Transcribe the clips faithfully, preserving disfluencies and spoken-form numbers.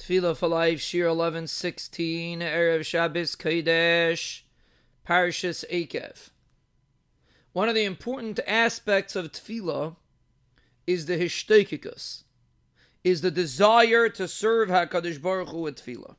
Tefillah for Life, Shir eleven sixteen, Erev Shabbos Kodesh, Parshas Eikev. One of the important aspects of Tefillah is the Hishtokikus, is the desire to serve HaKadosh Baruch Hu with Tefillah.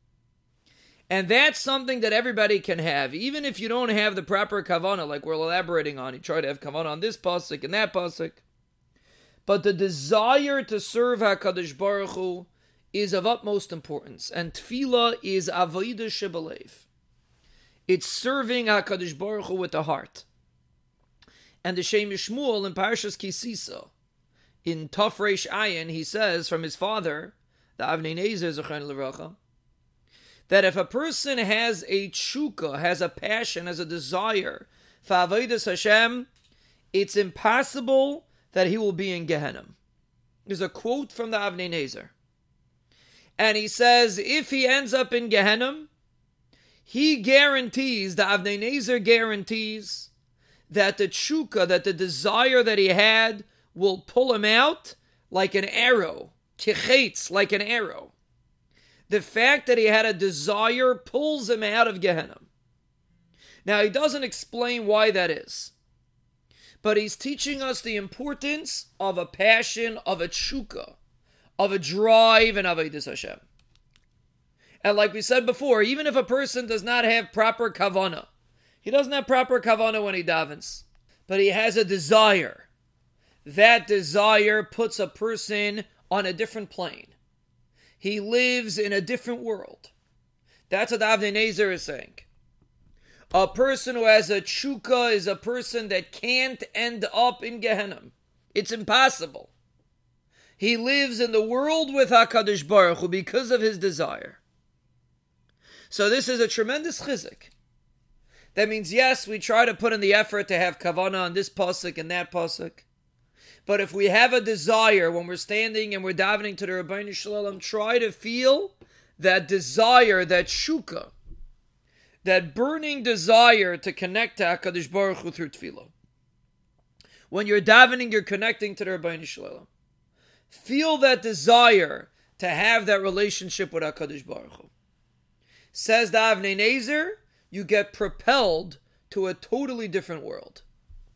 And that's something that everybody can have, even if you don't have the proper kavanah, like we're elaborating on. You try to have kavanah on this pasuk and that pasuk. But the desire to serve HaKadosh Baruch Hu is of utmost importance. And tefillah is avodah shebalev. It's serving HaKadosh Baruch Hu with the heart. And the Shem Yishmuel in Parshas Kisisa, in Tov Reish Ayin, he says from his father, the Avnei Nezer Zechron Levracha, that if a person has a tshuka, has a passion, has a desire for avodas Hashem, it's impossible that he will be in Gehenna. There's a quote from the Avnei Nezer. And he says, if he ends up in Gehenna, he guarantees, the Avnei Nezer guarantees, that the tshuka, that the desire that he had, will pull him out like an arrow. Kichetz, like an arrow. The fact that he had a desire pulls him out of Gehenna. Now, he doesn't explain why that is. But he's teaching us the importance of a passion, of a tshuka, of a drive in Avodas Hashem. And like we said before, even if a person does not have proper kavanah, he doesn't have proper kavanah when he davens, but he has a desire. That desire puts a person on a different plane. He lives in a different world. That's what Avnei Nezer is saying. A person who has a tshuka is a person that can't end up in Gehenna. It's impossible. He lives in the world with HaKadosh Baruch Hu because of his desire. So this is a tremendous chizuk. That means, yes, we try to put in the effort to have kavanah on this pasuk and that pasuk. But if we have a desire when we're standing and we're davening to the Rabbeinu Shalom, try to feel that desire, that shuka, that burning desire to connect to HaKadosh Baruch Hu through tefillah. When you're davening, you're connecting to the Rabbeinu Shalom. Feel that desire to have that relationship with HaKadosh Baruch Hu. Says the Avnei Nezer, you get propelled to a totally different world.